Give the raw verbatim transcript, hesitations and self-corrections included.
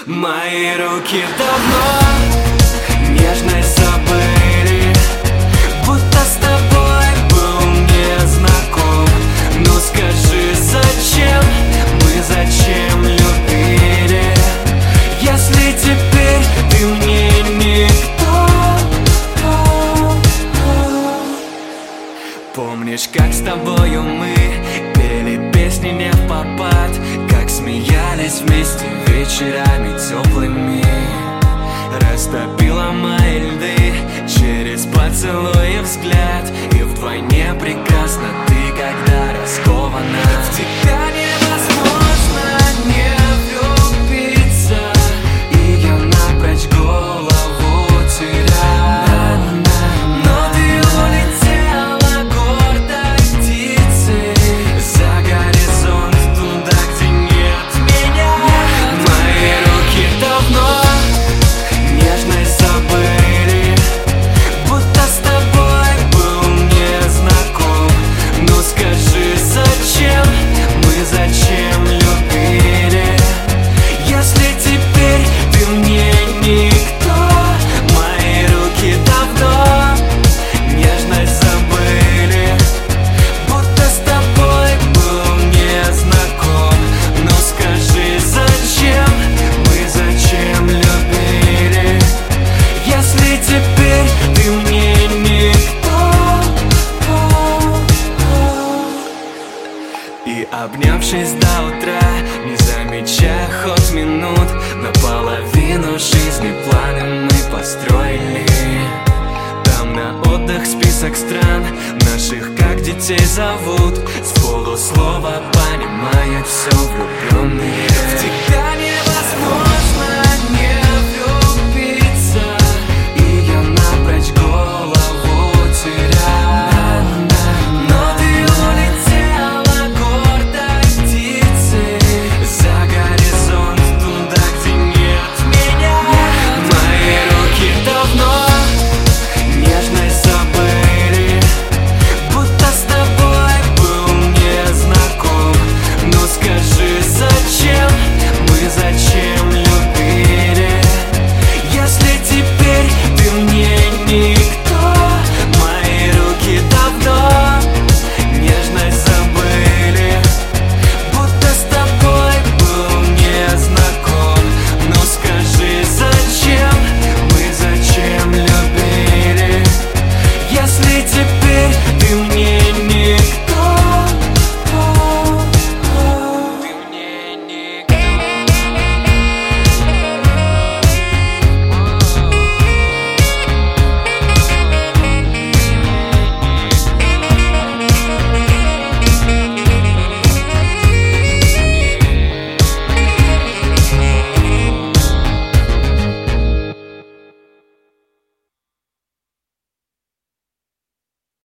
Мои руки давно нежность забыли, будто с тобой был не знаком. Ну скажи, зачем мы, зачем любили, если теперь ты мне никто? Помнишь, как с тобою мы пели песни не впопад, как смеялись вместе вечерами теплыми? Растопила мои льды через поцелуй и взгляд, и вдвойне прекрасна ты, когда раскована. В тебя невозможно не влюбиться, и я напрочь голову терял. Но ты улетела гордой птицей за горизонт, туда, где нет меня. Мои руки давно нежность забыли, будто с тобой был не знаком. Ну скажи, зачем мы, зачем любили, если теперь ты мне никто? Мои руки давно нежность забыли, будто с тобой был не знаком. Ну скажи, зачем мы, зачем любили, если теперь ты мне никто? И обнявшись до утра, не замечая ход минут, наполовину жизни планы мы построили. Там на отдых список стран наших, как детей зовут, с полуслова понимают все влюбленные.